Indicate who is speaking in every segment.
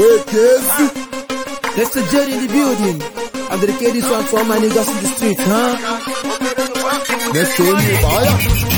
Speaker 1: That's the Jerry in the building. I'm dedicating this one for all my niggas in the street, huh?
Speaker 2: Let's show you fire.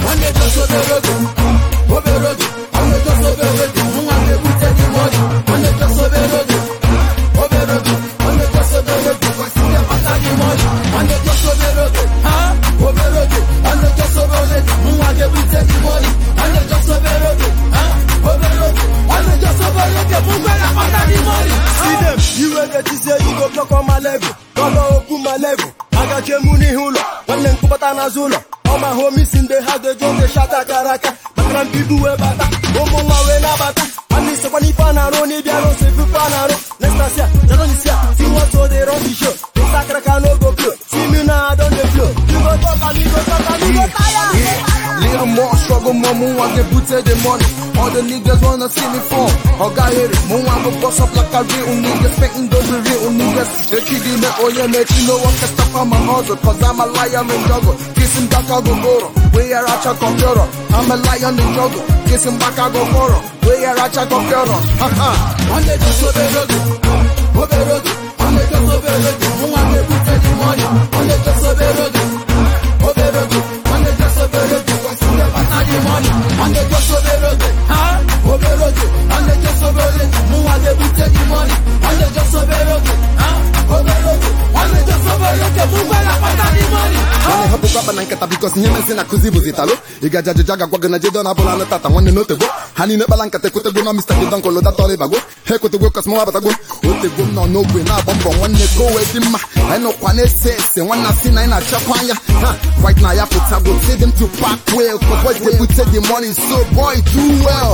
Speaker 3: You ready to say you go block on my level? Don't open my level. I got your money hula. One then Kupatana Zula. All my homies in the house, they don't they shut a caraka. But I'm people way bata. Omo Mawena bata. And this one if I don't need your own safe panaro. Let's see, I don't see. See what so they run the show. The sacra can go blow. See me now, I don't the flow. You go talk and you go talk and you go tire.
Speaker 2: Little more struggle, more I get booted the money. All the niggas wanna see me fall. I got it. More I go bust up like a real nigga. Spitting those real niggas. They kidding me, oh yeah, make you know what can stop on my hustle. Cause I'm a lion and juggle. Kissing back, I go borrow. Where I check computer. I'm a lion and juggle. Kissing back, I go borrow. Where I check computer. Haha.
Speaker 1: One day just so they look. One day just so they look. More I get booted the money. One day just so they look. One day just so they look. Money, and they just so they look, huh? And they just so they look, more I get with the money, and they just so they look, huh? And they just so they look, move la pata di money.
Speaker 2: Wani hapo kwa banankata because nyeme sina kuzibu zitalo. Iga jajaga kwa gana jedo na bola na tata wani notebo. Hani ne balankate kote go na Mr. Kidan ko loda tole bago. He kote go kasmo abata go. Ote go no gwe na bombo wani go edima. I know kwane se wana sina ina chakwanya. Right now ya put go see them to pack well. Cause they put the money so boy do well,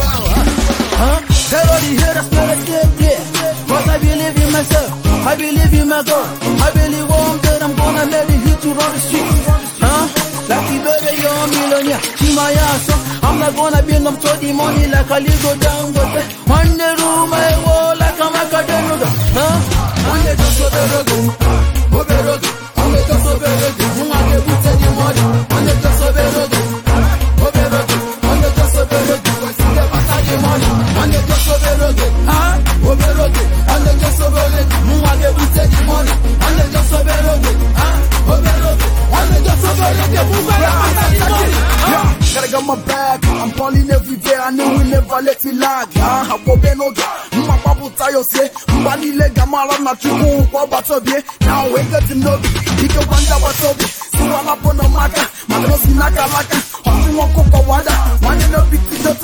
Speaker 2: huh?
Speaker 1: They already hear us play the game, yeah. Cause I believe in myself, I believe in my God. I believe one day I'm gonna let it hit you on the street, huh? Like the baby, you're a millionaire. See my ass, I'm not gonna be enough to the money like a little down, but one day room I wall like a macadamia, huh? One day just so they look, one day just so they look, who I get with the money, one day just so they look.
Speaker 3: Gotta got my bag, I'm balling every day, I know we never let it lag. I go benoga, my babu tayo say, Mbani lega mala na chuku kwa batobi. Now we get to know, he can wanda batobi. See what up on the maka, my girls in Nakalaka, hot in Wako Wada, one in a big